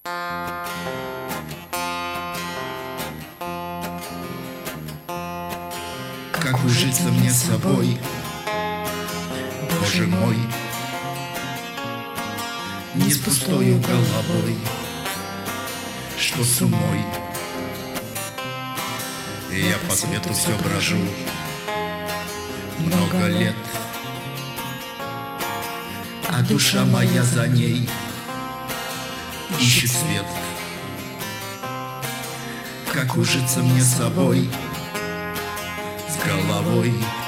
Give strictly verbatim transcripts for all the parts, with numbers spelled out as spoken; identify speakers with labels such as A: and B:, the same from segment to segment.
A: Как ужиться мне с собой, Боже мой, не с пустою головой, что с умой. Я по свету все брожу много лет, а душа моя за ней ищет свет. Как ужиться мне с собой, с головой,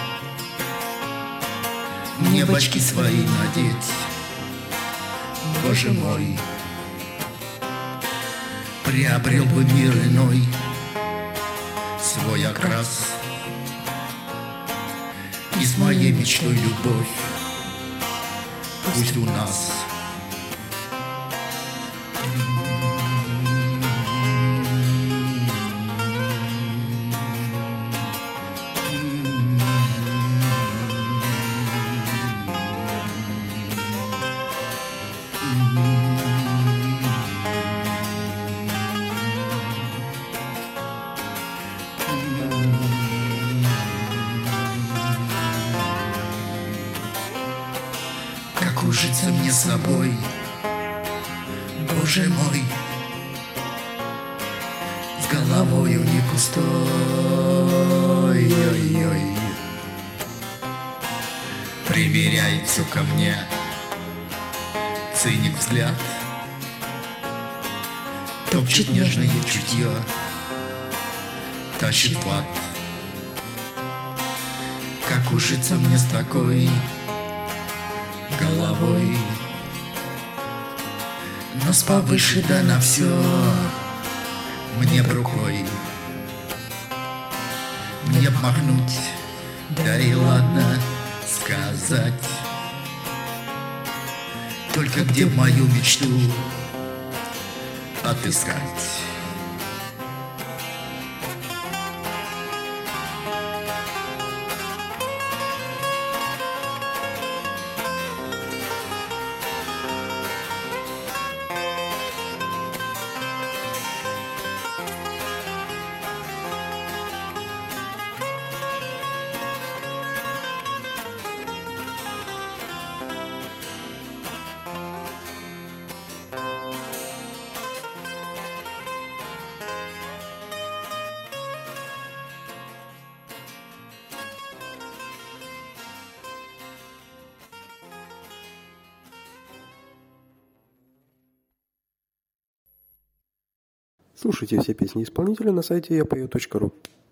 A: мне в очки свои надеть, Боже мой, приобрел бы мир иной свой окрас, и с моей мечтой любовь пусть у нас. Как ужиться мне с собой, Боже мой, с головою не пустой. Ой-ой. Примеряет все ко мне циник взгляд, топчет нежное чутье, тащит в ад. Как ужиться мне с такой головой, нос повыше, да на все мне б рукой. Мне б махнуть, да и ладно сказать, только где мою мечту отыскать.
B: Слушайте все песни исполнителя на сайте я пою точка ру.